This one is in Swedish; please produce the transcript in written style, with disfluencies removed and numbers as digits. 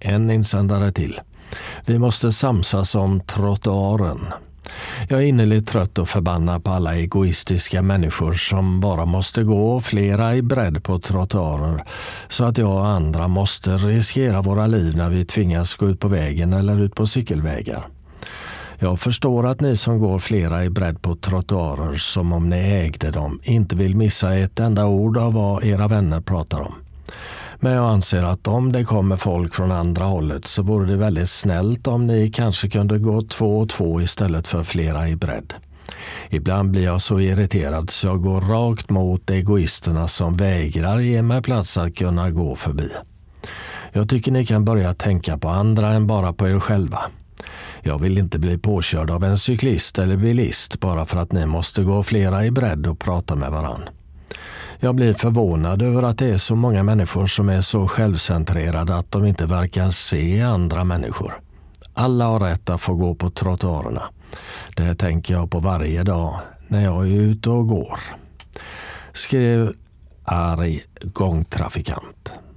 En insändare till. Vi måste samsas om trottoaren. Jag är innerligt trött och förbannad på alla egoistiska människor som bara måste gå flera i bredd på trottoarer så att jag och andra måste riskera våra liv när vi tvingas gå ut på vägen eller ut på cykelvägar. Jag förstår att ni som går flera i bredd på trottoarer som om ni ägde dem inte vill missa ett enda ord av vad era vänner pratar om. Men jag anser att om det kommer folk från andra hållet så vore det väldigt snällt om ni kanske kunde gå 2 och 2 istället för flera i bredd. Ibland blir jag så irriterad så jag går rakt mot egoisterna som vägrar ge mig plats att kunna gå förbi. Jag tycker ni kan börja tänka på andra än bara på er själva. Jag vill inte bli påkörd av en cyklist eller bilist bara för att ni måste gå flera i bredd och prata med varann. Jag blir förvånad över att det är så många människor som är så självcentrerade att de inte verkar se andra människor. Alla har rätt att få gå på trottoarerna. Det tänker jag på varje dag när jag är ute och går. Skrev arg gångtrafikant.